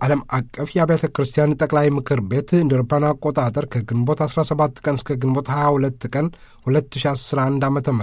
ዓለም አቀፍ የአብያተ ክርስቲያን ጠቅላይ ምክር ቤት እንደ አውሮፓውያን አቆጣጠር ከግንቦት 17 ቀን እስከ ግንቦት 22 ቀን 2011 ዓ.ም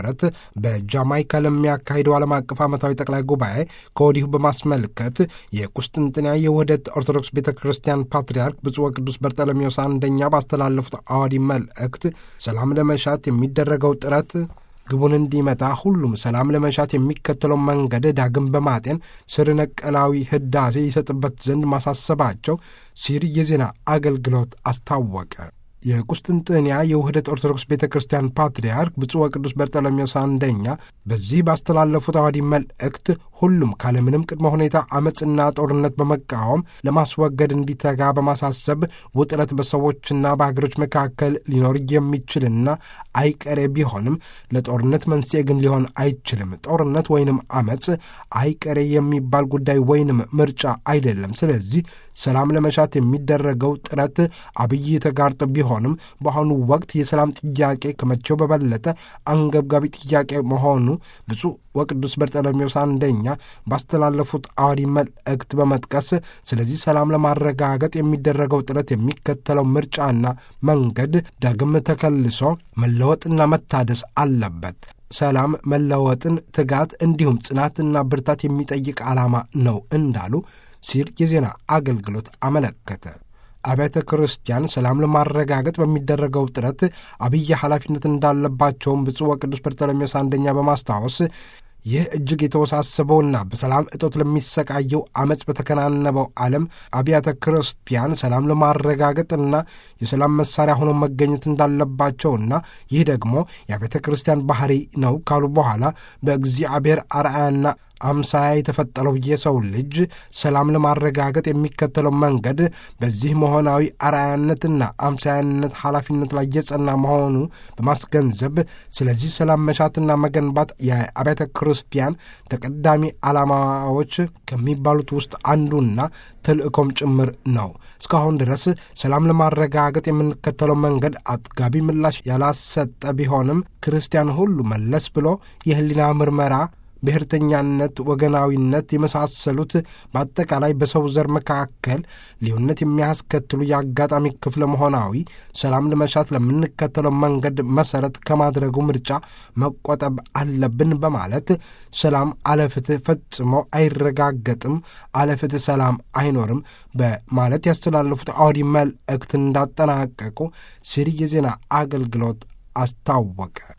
በጃማይካ ለሚያካሂደው ዓለም አቀፍ ዓመታዊ ጠቅላይ ጉባኤ ከወዲሁ በማስመልከት የቁስጥንጥንያ የውህደት ኦርቶዶክስ ቤተ ክርስቲያን ፓትርያርክ ብፁዕ ወቅዱስ በርጠለሜዎስ አንደኛ ባስተላለፉት አዋዲ መልእክት ሰላም ለመሻት የሚደረገው ጥረት ግቡን እንዲመታ ሁሉም ሰላም ለመሻት የሚከተለው መንገድ ዳግም በማጤን ስር ነቀላዊ ህዳሴ ይሰጥበት ዘንድ ማሳሰባቸው ሲር የዜና አገልግሎት አስታወቀ። የቁስጥንጥንያ የውህደት ኦርቶዶክስ ቤተ ክርስቲያን ፓትርያርክ ብፁዕ ወቅዱስ በርጠለሜዎስ አንደኛ በዚህ ባስተላለፉት አዋዲ መልእክት ሁሉም ካለምንም ቅድመ ሁኔታ አመፅና ጦርነት በመቃወም ለማስወገድ እንዲተጋ በማሳሰብ ውጥረት በሰዎችና በሀገሮች መካከል ሊኖር የሚችልና አይቀሬ ቢሆንም ለጦርነት መንስኤ ግን ሊሆን አይችልም። ጦርነት ወይንም አመፅ አይቀሬ የሚባል ጉዳይ ወይንም ምርጫ አይደለም። ስለዚህ ሰላም ለመሻት የሚደረገው ጥረት አብይ ተጋርጦ ቢሆንም በአሁኑ ወቅት የሰላም ጥያቄ ከመቼው በበለጠ አንገብጋቢ ጥያቄ መሆኑ ብፁዕ ወቅዱስ በርጠለሜዎስ አንደኛ ባስተላለፉት አዋዲ መልእክት በመጥቀስ ስለዚህ ሰላም ለማረጋገጥ የሚደረገው ጥረት የሚከተለው ምርጫና መንገድ ዳግም ተከልሶ መለወጥና መታደስ አለበት። ሰላም መለወጥን፣ ትጋት እንዲሁም ጽናትና ብርታት የሚጠይቅ ዓላማ ነው እንዳሉ ሲል የዜና አገልግሎት አመለከተ። አብያተ ክርስቲያን ሰላም ለማረጋገጥ በሚደረገው ጥረት አብይ ኃላፊነት እንዳለባቸውም ብፁዕ ወቅዱስ በርጠለሜዎስ አንደኛ በማስታወስ ይህ እጅግ የተወሳሰበውና በሰላም እጦት ለሚሰቃየው አመፅ በተከናነበው ዓለም አብያተ ክርስቲያን ሰላም ለማረጋገጥና የሰላም መሳሪያ ሆኖ መገኘት እንዳለባቸውና ይህ ደግሞ የአብያተ ክርስቲያን ባህሪ ነው ካሉ በኋላ በእግዚአብሔር አርአያና አምሳያ የተፈጠረው የሰው ልጅ ሰላም ለማረጋገጥ የሚከተለው መንገድ በዚህ መሆናዊ አርአያነትና አምሳያነት ኃላፊነት ላይ የጸና መሆኑ በማስገንዘብ ስለዚህ ሰላም መሻትና መገንባት የአብያተ ክርስቲያን ተቀዳሚ ዓላማዎች ከሚባሉት ውስጥ አንዱና ተልእኮም ጭምር ነው። እስካሁን ድረስ ሰላም ለማረጋገጥ የምንከተለው መንገድ አጥጋቢ ምላሽ ያላሰጠ ቢሆንም ክርስቲያን ሁሉ መለስ ብሎ የህሊና ምርመራ ብሔርተኛነት፣ ወገናዊነት የመሳሰሉት በአጠቃላይ በሰው ዘር መካከል ልዩነት የሚያስከትሉ የአጋጣሚ ክፍለ መሆናዊ ሰላም ለመሻት ለምንከተለው መንገድ መሰረት ከማድረጉ ምርጫ መቆጠብ አለብን በማለት ሰላም አለፍትህ ፈጽሞ አይረጋገጥም፣ አለፍትህ ሰላም አይኖርም በማለት ያስተላለፉት አዋዲ መልእክት እንዳጠናቀቁ ሲሪ የዜና አገልግሎት አስታወቀ።